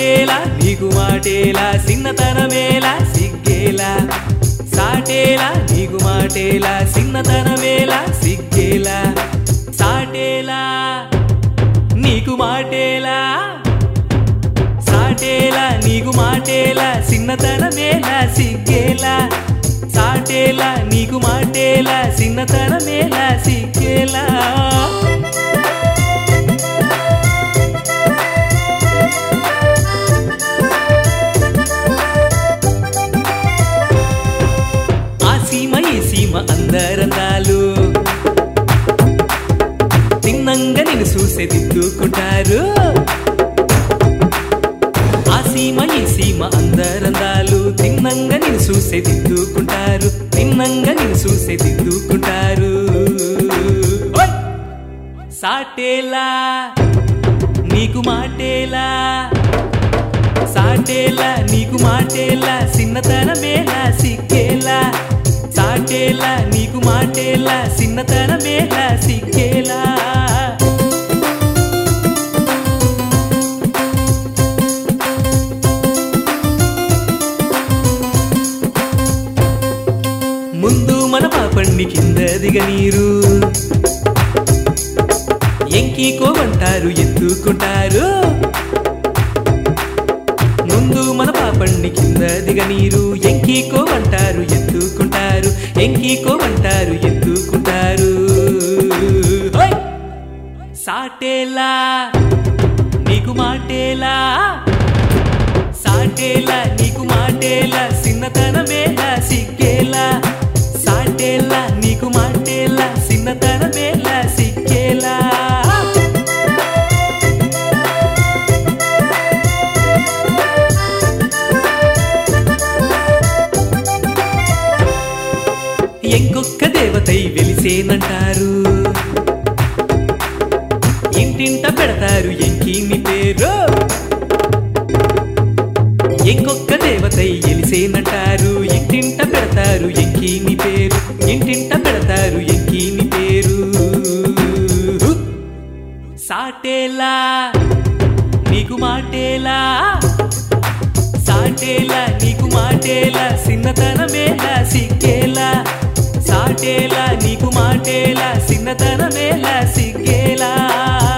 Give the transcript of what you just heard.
సాటేలా నీకు మాటేలా చిన్నతనమేలా సిగ్గేలా సాటేలా నీకు మాటేలా చిన్నతనమేలా సిగ్గేలా సాటేలా నీకు మాటేలా సాటేలా నీకు మాటేలా చిన్నతనమేలా సిగ్గేలా సాటేలా నీకు మాటేలా చిన్నతనమేలా సిగ్గేలా ఆ సీమ ఈ సీమ అందరందాలు తిన్నంగా నిన్ను చూసే దిద్దుకుంటారు ఆ సీమ ఈ సీమ అందరందాలు తిన్నంగా నిన్ను చూసే దిద్దుకుంటారు తిన్నంగా నిన్ను చూసే దిద్దుకుంటారు సాటేలా నీకు మాటేలా సాటేలా నీకు మాటేలా చిన్నతనమేలా సిగ్గేలా సాటేలా నీకు మాటేలా చిన్నతనమేలా సిగ్గేలా ముందు మన పాపణ్ణి కింద దిగనీరు ఎంకీకోమంటారు ఎత్తుకుంటారు ముందు మన పాపణ్ణి కింద దిగనీరు ఎంకీకోమంటారు ఎత్తుకుంటారు ఎంకీకోమంటారు ఎత్తుకుంటారు సాటేలా నీకు మాటేలా సాటేలా నీకు మాటేలా చిన్నతనమేలా సిగ్గేలా సాటేలా నీకు మాటేలా చిన్నతనమేలా సిగ్గేలా ఎంకొక్క దేవతై వెలిసేనంటారు ఇంటింట పెడతారు ఎంకిని పేరు ఇంకొక్క దేవతై ఎలిసేనంటారు ఇంటింట పెడతారు ఎంకిని పేరు ఇంటింట పెడతారు ఎంకిని పేరు సాటేలా నీకు మాటేలా సాటేలా నీకు మాటేలా చిన్నతనమేలా సిగ్గేలా సాటేలా నీకు మాటేలా చిన్నతనమేలా సిగ్గేలా